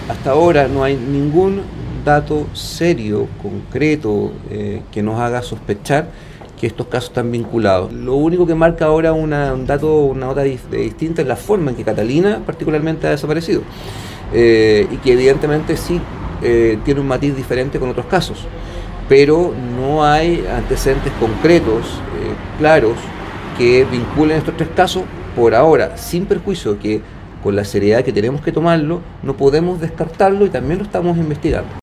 Hasta ahora no hay ningún dato serio, concreto, que nos haga sospechar que estos casos están vinculados. Lo único que marca ahora un dato, una nota distinta es la forma en que Catalina particularmente ha desaparecido. Y que evidentemente sí tiene un matiz diferente con otros casos, pero no hay antecedentes concretos, claros, que vinculen estos tres casos por ahora, sin perjuicio que con la seriedad que tenemos que tomarlo, no podemos descartarlo y también lo estamos investigando.